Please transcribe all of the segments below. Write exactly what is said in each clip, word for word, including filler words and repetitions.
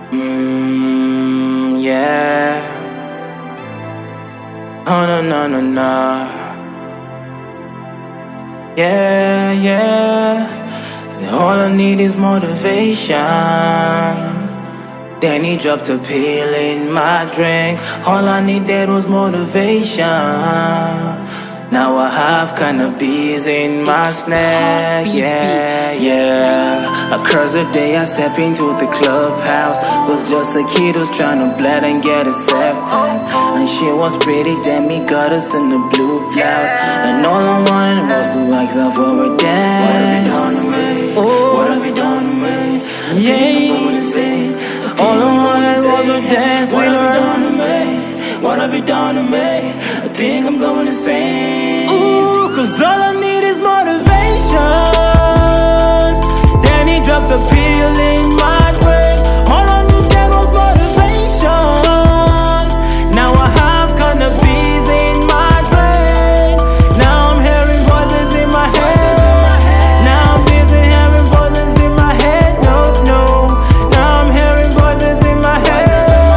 Mm, yeah. Oh no no no no. Yeah yeah. All I need is motivation. Then he dropped a pill in my drink. All I needed was motivation. Now I have cannabis in my snack, yeah, yeah. Across the day I step into the clubhouse. Was just a kid who's trying to blend and get acceptance. And she was pretty, damn, he got us in the blue blouse. And all I wanted was to ask her for a dance. What have you done to me? Oh. What have you done to me? Yeah. All I wanted was to dance with her. What have you done to me? I think I'm going insane. Ooh, cause all I need is motivation. Then he dropped a pill in my brain. All I needed was motivation. Now I have cannabis in my brain. Now I'm hearing voices in my head. Now I'm busy hearing voices in my head. No, no. Now I'm hearing voices in my head.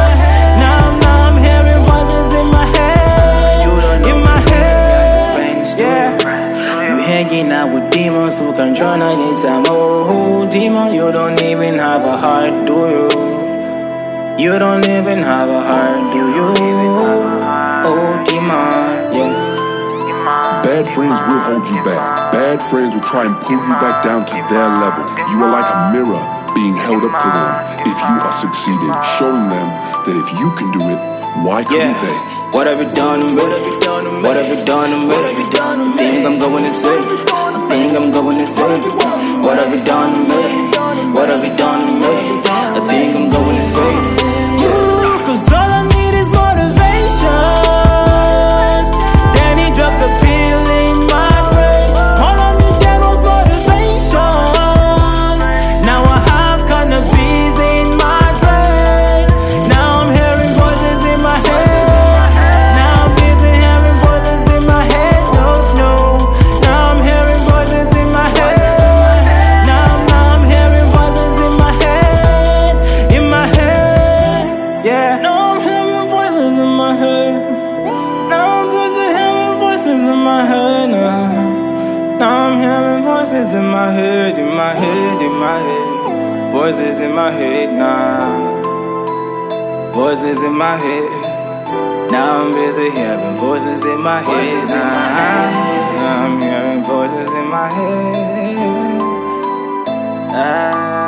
Hanging out with demons who control anytime. Oh, demon, you don't even have a heart, do you? You don't even have a heart, do you? Oh, demon, yeah. Bad friends will hold you back. Bad friends will try and pull you back down to their level. You are like a mirror being held up to them if you are succeeding, showing them that if you can do it, why couldn't yeah. they? What have you done to me? What have you done to me? What have you done to me? What have you done to me? I think I'm going insane. I think I'm going insane. What have you done to me? What have you done to me? I think I'm going insane. Ooh, cause all I need is motivation. Then he dropped a pill in my brain. All I needed was motivation. Now I have cannabis in my brain. Now I'm hearing voices in my head. Now I'm hearing voices in my head, in my head, in my head. Voices in my head now. Voices in my head. Now I'm busy hearing voices in my head. Now I'm hearing voices in my head. Ah.